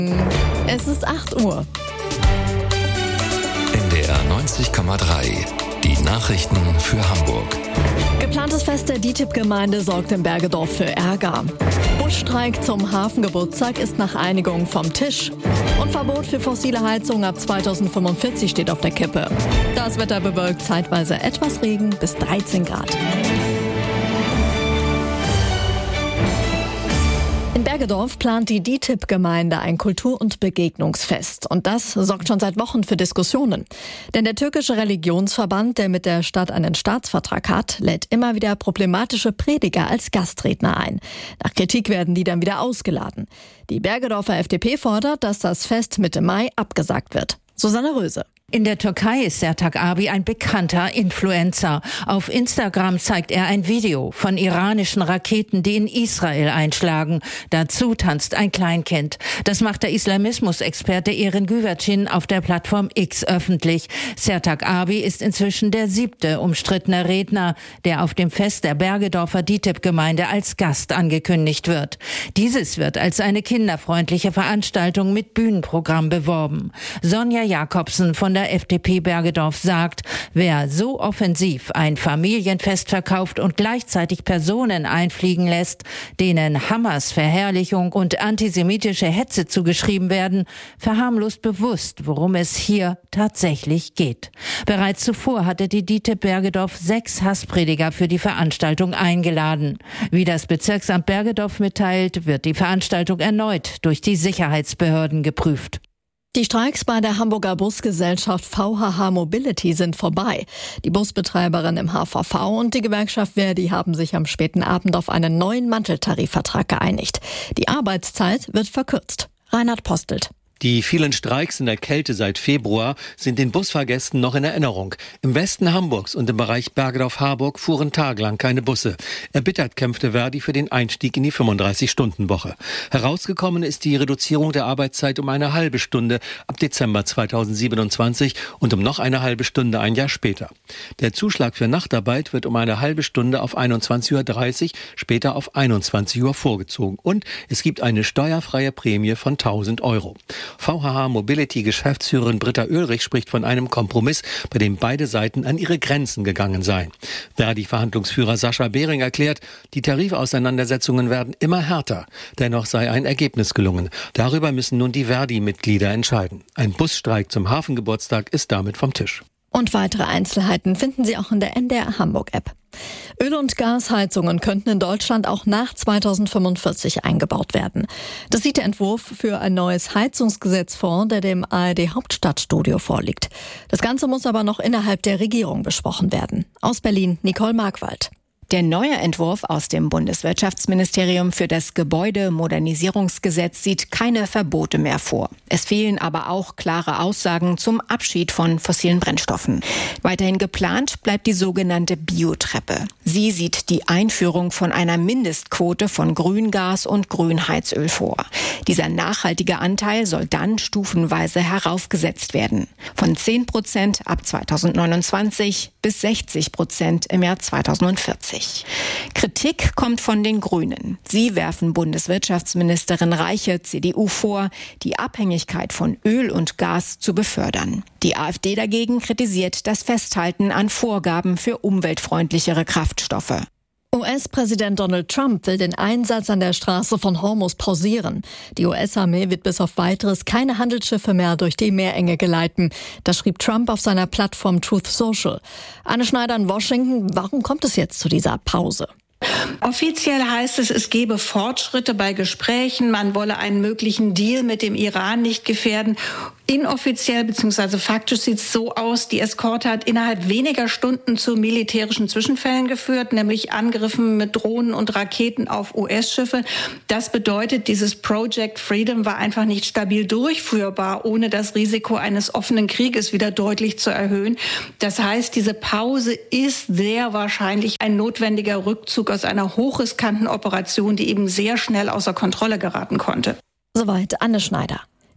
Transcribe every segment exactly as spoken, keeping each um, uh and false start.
Es ist acht Uhr. N D R neunzig Komma drei. Die Nachrichten für Hamburg. Geplantes Fest der D I T I B-Gemeinde sorgt im Bergedorf für Ärger. Busstreik zum Hafengeburtstag ist nach Einigung vom Tisch. Und Verbot für fossile Heizung ab zweitausendfünfundvierzig steht auf der Kippe. Das Wetter bewölkt, zeitweise etwas Regen bis dreizehn Grad. In Bergedorf plant die D I T I B-Gemeinde ein Kultur- und Begegnungsfest. Und das sorgt schon seit Wochen für Diskussionen. Denn der türkische Religionsverband, der mit der Stadt einen Staatsvertrag hat, lädt immer wieder problematische Prediger als Gastredner ein. Nach Kritik werden die dann wieder ausgeladen. Die Bergedorfer F D P fordert, dass das Fest Mitte Mai abgesagt wird. Susanne Röse. In der Türkei ist Sertac Abi ein bekannter Influencer. Auf Instagram zeigt er ein Video von iranischen Raketen, die in Israel einschlagen. Dazu tanzt ein Kleinkind. Das macht der Islamismusexperte Erin Güvercin auf der Plattform X öffentlich. Sertac Abi ist inzwischen der siebte umstrittene Redner, der auf dem Fest der Bergedorfer D I T I B-Gemeinde als Gast angekündigt wird. Dieses wird als eine kinderfreundliche Veranstaltung mit Bühnenprogramm beworben. Sonja Jakobsen von der F D P Bergedorf sagt, wer so offensiv ein Familienfest verkauft und gleichzeitig Personen einfliegen lässt, denen Hamas Verherrlichung und antisemitische Hetze zugeschrieben werden, verharmlost bewusst, worum es hier tatsächlich geht. Bereits zuvor hatte die D I T I B Bergedorf sechs Hassprediger für die Veranstaltung eingeladen. Wie das Bezirksamt Bergedorf mitteilt, wird die Veranstaltung erneut durch die Sicherheitsbehörden geprüft. Die Streiks bei der Hamburger Busgesellschaft V H H Mobility sind vorbei. Die Busbetreiberin im H V V und die Gewerkschaft ver.di haben sich am späten Abend auf einen neuen Manteltarifvertrag geeinigt. Die Arbeitszeit wird verkürzt. Reinhard Postelt. Die vielen Streiks in der Kälte seit Februar sind den Busfahrgästen noch in Erinnerung. Im Westen Hamburgs und im Bereich Bergedorf-Harburg fuhren tagelang keine Busse. Erbittert kämpfte ver.di für den Einstieg in die fünfunddreißig-Stunden-Woche. Herausgekommen ist die Reduzierung der Arbeitszeit um eine halbe Stunde ab Dezember zweitausendsiebenundzwanzig und um noch eine halbe Stunde ein Jahr später. Der Zuschlag für Nachtarbeit wird um eine halbe Stunde auf einundzwanzig Uhr dreißig, später auf einundzwanzig Uhr vorgezogen. Und es gibt eine steuerfreie Prämie von tausend Euro. V H H Mobility-Geschäftsführerin Britta Oehlrich spricht von einem Kompromiss, bei dem beide Seiten an ihre Grenzen gegangen seien. ver.di-Verhandlungsführer Sascha Behring erklärt, die Tarifauseinandersetzungen werden immer härter. Dennoch sei ein Ergebnis gelungen. Darüber müssen nun die ver.di-Mitglieder entscheiden. Ein Busstreik zum Hafengeburtstag ist damit vom Tisch. Und weitere Einzelheiten finden Sie auch in der N D R Hamburg-App. Öl- und Gasheizungen könnten in Deutschland auch nach zweitausendfünfundvierzig eingebaut werden. Das sieht der Entwurf für ein neues Heizungsgesetz vor, der dem A R D-Hauptstadtstudio vorliegt. Das Ganze muss aber noch innerhalb der Regierung besprochen werden. Aus Berlin, Nicole Markwald. Der neue Entwurf aus dem Bundeswirtschaftsministerium für das Gebäudemodernisierungsgesetz sieht keine Verbote mehr vor. Es fehlen aber auch klare Aussagen zum Abschied von fossilen Brennstoffen. Weiterhin geplant bleibt die sogenannte Biotreppe. Sie sieht die Einführung von einer Mindestquote von Grüngas und Grünheizöl vor. Dieser nachhaltige Anteil soll dann stufenweise heraufgesetzt werden. Von zehn Prozent ab zweitausendneunundzwanzig bis sechzig Prozent im Jahr zweitausendvierzig. Kritik kommt von den Grünen. Sie werfen Bundeswirtschaftsministerin Reiche, C D U, vor, die Abhängigkeit von Öl und Gas zu befördern. Die AfD dagegen kritisiert das Festhalten an Vorgaben für umweltfreundlichere Kraftstoffe. U S-Präsident Donald Trump will den Einsatz an der Straße von Hormuz pausieren. Die U S-Armee wird bis auf Weiteres keine Handelsschiffe mehr durch die Meerenge geleiten. Das schrieb Trump auf seiner Plattform Truth Social. Anne Schneider in Washington, warum kommt es jetzt zu dieser Pause? Offiziell heißt es, es gebe Fortschritte bei Gesprächen, man wolle einen möglichen Deal mit dem Iran nicht gefährden. Inoffiziell bzw. faktisch sieht es so aus, die Eskorte hat innerhalb weniger Stunden zu militärischen Zwischenfällen geführt, nämlich Angriffen mit Drohnen und Raketen auf U S-Schiffe. Das bedeutet, dieses Project Freedom war einfach nicht stabil durchführbar, ohne das Risiko eines offenen Krieges wieder deutlich zu erhöhen. Das heißt, diese Pause ist sehr wahrscheinlich ein notwendiger Rückzug aus einer hochriskanten Operation, die eben sehr schnell außer Kontrolle geraten konnte. Soweit Anne Schneider.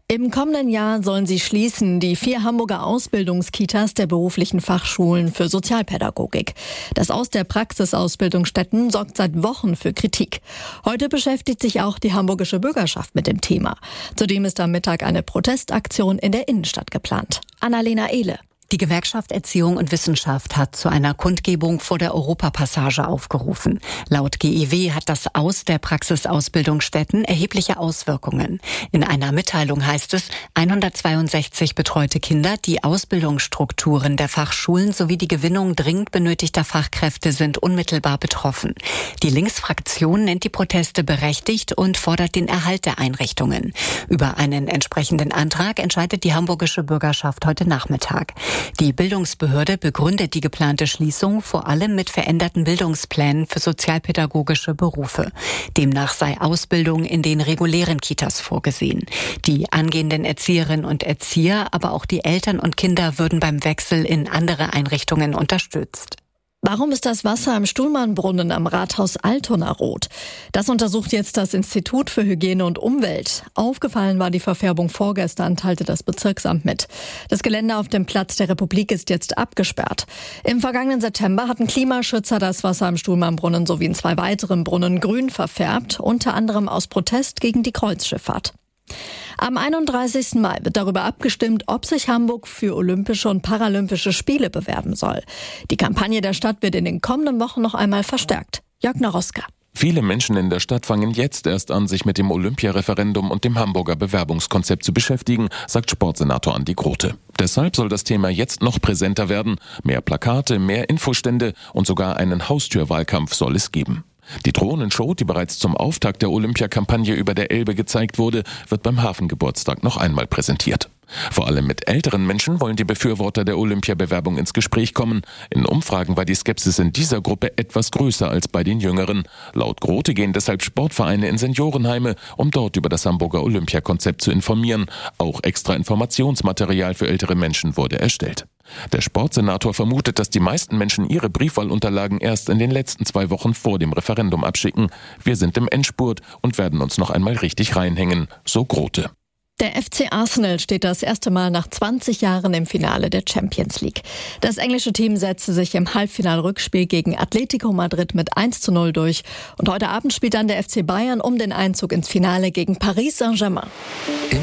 Im kommenden Jahr sollen sie schließen, die vier Hamburger Ausbildungskitas der beruflichen Fachschulen für Sozialpädagogik. Das Aus der Praxisausbildungsstätten sorgt seit Wochen für Kritik. Heute beschäftigt sich auch die hamburgische Bürgerschaft mit dem Thema. Zudem ist am Mittag eine Protestaktion in der Innenstadt geplant. Annalena Ehle. Die Gewerkschaft Erziehung und Wissenschaft hat zu einer Kundgebung vor der Europapassage aufgerufen. Laut G E W hat das Aus der Praxisausbildungsstätten erhebliche Auswirkungen. In einer Mitteilung heißt es, hundertzweiundsechzig betreute Kinder, die Ausbildungsstrukturen der Fachschulen sowie die Gewinnung dringend benötigter Fachkräfte sind unmittelbar betroffen. Die Linksfraktion nennt die Proteste berechtigt und fordert den Erhalt der Einrichtungen. Über einen entsprechenden Antrag entscheidet die hamburgische Bürgerschaft heute Nachmittag. Die Bildungsbehörde begründet die geplante Schließung vor allem mit veränderten Bildungsplänen für sozialpädagogische Berufe. Demnach sei Ausbildung in den regulären Kitas vorgesehen. Die angehenden Erzieherinnen und Erzieher, aber auch die Eltern und Kinder würden beim Wechsel in andere Einrichtungen unterstützt. Warum ist das Wasser im Stuhlmannbrunnen am Rathaus Altona rot? Das untersucht jetzt das Institut für Hygiene und Umwelt. Aufgefallen war die Verfärbung vorgestern, teilte das Bezirksamt mit. Das Gelände auf dem Platz der Republik ist jetzt abgesperrt. Im vergangenen September hatten Klimaschützer das Wasser im Stuhlmannbrunnen sowie in zwei weiteren Brunnen grün verfärbt, unter anderem aus Protest gegen die Kreuzschifffahrt. Am einunddreißigsten Mai wird darüber abgestimmt, ob sich Hamburg für Olympische und Paralympische Spiele bewerben soll. Die Kampagne der Stadt wird in den kommenden Wochen noch einmal verstärkt. Jörg Naroska. Viele Menschen in der Stadt fangen jetzt erst an, sich mit dem Olympiareferendum und dem Hamburger Bewerbungskonzept zu beschäftigen, sagt Sportsenator Andi Grote. Deshalb soll das Thema jetzt noch präsenter werden. Mehr Plakate, mehr Infostände und sogar einen Haustürwahlkampf soll es geben. Die Drohnenshow, die bereits zum Auftakt der Olympiakampagne über der Elbe gezeigt wurde, wird beim Hafengeburtstag noch einmal präsentiert. Vor allem mit älteren Menschen wollen die Befürworter der Olympiabewerbung ins Gespräch kommen. In Umfragen war die Skepsis in dieser Gruppe etwas größer als bei den Jüngeren. Laut Grote gehen deshalb Sportvereine in Seniorenheime, um dort über das Hamburger Olympiakonzept zu informieren. Auch extra Informationsmaterial für ältere Menschen wurde erstellt. Der Sportsenator vermutet, dass die meisten Menschen ihre Briefwahlunterlagen erst in den letzten zwei Wochen vor dem Referendum abschicken. Wir sind im Endspurt und werden uns noch einmal richtig reinhängen, so Grote. Der F C Arsenal steht das erste Mal nach zwanzig Jahren im Finale der Champions League. Das englische Team setzte sich im Halbfinal-Rückspiel gegen Atletico Madrid mit eins zu null durch. Und heute Abend spielt dann der F C Bayern um den Einzug ins Finale gegen Paris Saint-Germain.